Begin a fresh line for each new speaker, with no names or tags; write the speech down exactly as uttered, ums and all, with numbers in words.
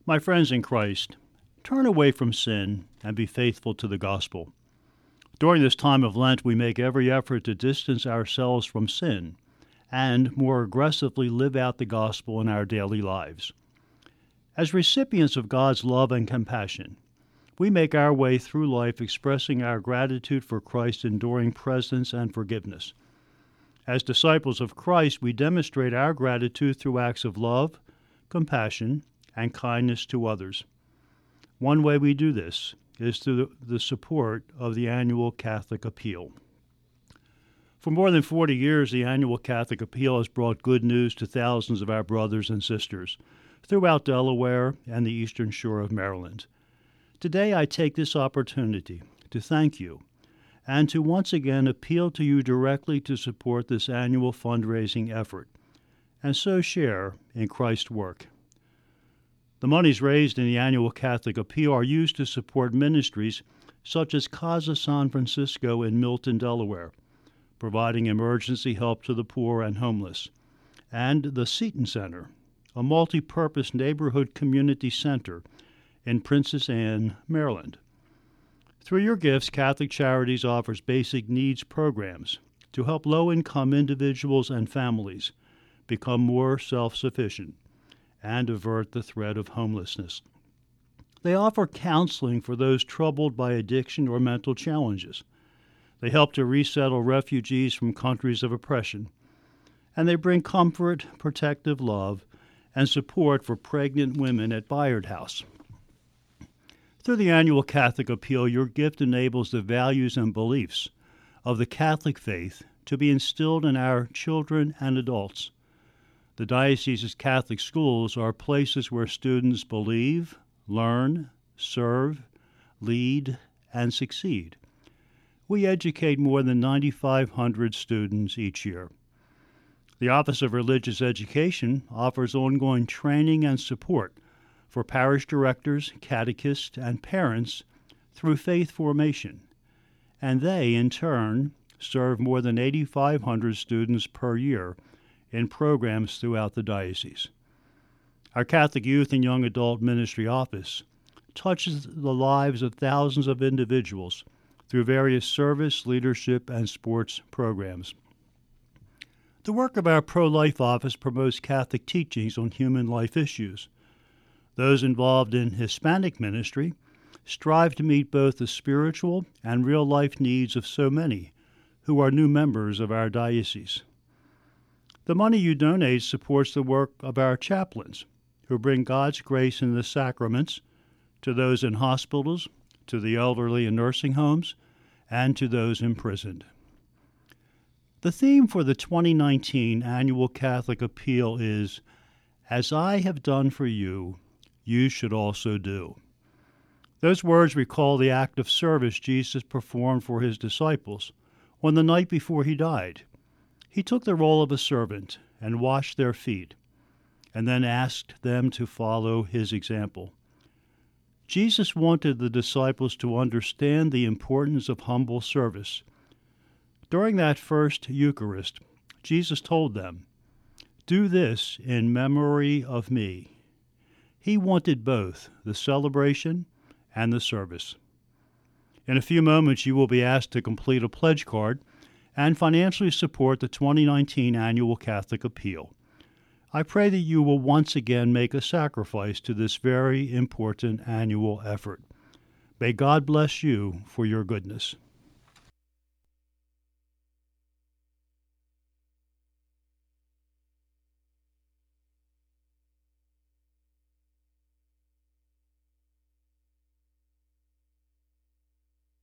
My friends in Christ, turn away from sin and be faithful to the gospel. During this time of Lent, we make every effort to distance ourselves from sin and more aggressively live out the gospel in our daily lives. As recipients of God's love and compassion, we make our way through life expressing our gratitude for Christ's enduring presence and forgiveness. As disciples of Christ, we demonstrate our gratitude through acts of love, compassion, and kindness to others. One way we do this is through the support of the annual Catholic Appeal. For more than forty years, the annual Catholic Appeal has brought good news to thousands of our brothers and sisters throughout Delaware and the eastern shore of Maryland. Today, I take this opportunity to thank you and to once again appeal to you directly to support this annual fundraising effort and so share in Christ's work. The monies raised in the annual Catholic Appeal are used to support ministries such as Casa San Francisco in Milton, Delaware, providing emergency help to the poor and homeless, and the Seton Center, a multi-purpose neighborhood community center in Princess Anne, Maryland. Through your gifts, Catholic Charities offers basic needs programs to help low-income individuals and families become more self-sufficient and avert the threat of homelessness. They offer counseling for those troubled by addiction or mental challenges. They help to resettle refugees from countries of oppression. And they bring comfort, protective love, and support for pregnant women at Bayard House. Through the annual Catholic Appeal, your gift enables the values and beliefs of the Catholic faith to be instilled in our children and adults. The diocese's Catholic schools are places where students believe, learn, serve, lead, and succeed. We educate more than nine thousand five hundred students each year. The Office of Religious Education offers ongoing training and support for parish directors, catechists, and parents through faith formation, and they, in turn, serve more than eight thousand five hundred students per year in programs throughout the diocese. Our Catholic Youth and Young Adult Ministry Office touches the lives of thousands of individuals through various service, leadership, and sports programs. The work of our pro-life office promotes Catholic teachings on human life issues. Those involved in Hispanic ministry strive to meet both the spiritual and real-life needs of so many who are new members of our diocese. The money you donate supports the work of our chaplains, who bring God's grace in the sacraments to those in hospitals, to the elderly in nursing homes, and to those imprisoned. The theme for the twenty nineteen Annual Catholic Appeal is, "As I have done for you, you should also do." Those words recall the act of service Jesus performed for his disciples on the night before he died. He took the role of a servant and washed their feet, and then asked them to follow his example. Jesus wanted the disciples to understand the importance of humble service. During that first Eucharist, Jesus told them, "Do this in memory of me." He wanted both the celebration and the service. In a few moments, you will be asked to complete a pledge card and financially support the twenty nineteen Annual Catholic Appeal. I pray that you will once again make a sacrifice to this very important annual effort. May God bless you for your goodness.